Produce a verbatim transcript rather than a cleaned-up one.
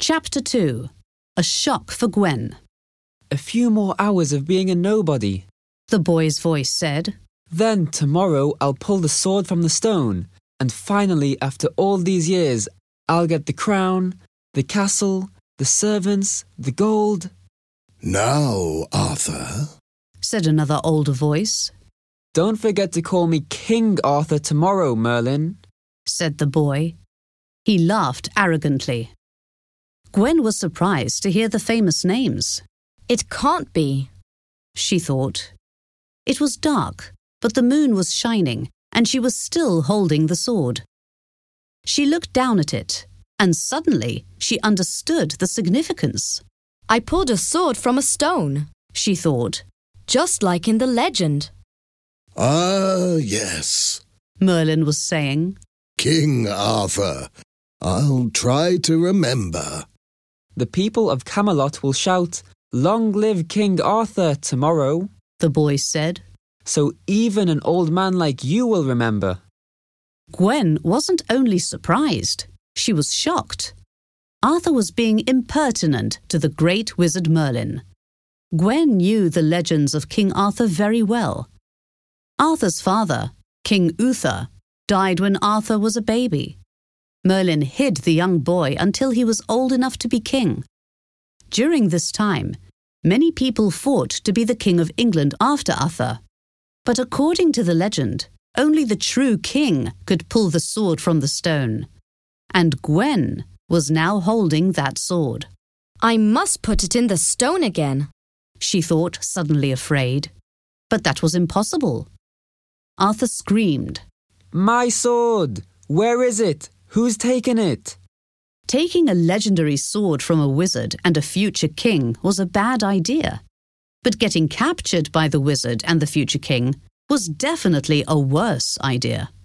Chapter two. A Shock for Gwen. A few more hours of being a nobody, The boy's voice said. Then tomorrow I'll pull the sword from the stone, and finally, after all these years, I'll get the crown, the castle, the servants, the gold. Now, Arthur, said another older voice. Don't forget to call me King Arthur tomorrow, Merlin, said the boy. He laughed arrogantly. Gwen was surprised to hear the famous names. It can't be, she thought. It was dark, but the moon was shining, and she was still holding the sword. She looked down at it, and suddenly she understood the significance. I pulled a sword from a stone, she thought. Just like in the legend. Ah, yes, Merlin was saying. King Arthur, I'll try to remember. The people of Camelot will shout, "Long live King Arthur," tomorrow, the boy said. So even an old man like you will remember. Gwen wasn't only surprised, she was shocked. Arthur was being impertinent to the great wizard Merlin. Gwen knew the legends of King Arthur very well. Arthur's father, King Uther, died when Arthur was a baby. Merlin hid the young boy until he was old enough to be king. During this time, many people fought to be the King of England after Arthur. But according to the legend, only the true king could pull the sword from the stone. And Gwen was now holding that sword. I must put it in the stone again, she thought, suddenly afraid. But that was impossible. Arthur screamed. My sword! Where is it? Who's taken it? Taking a legendary sword from a wizard and a future king was a bad idea. But getting captured by the wizard and the future king was definitely a worse idea.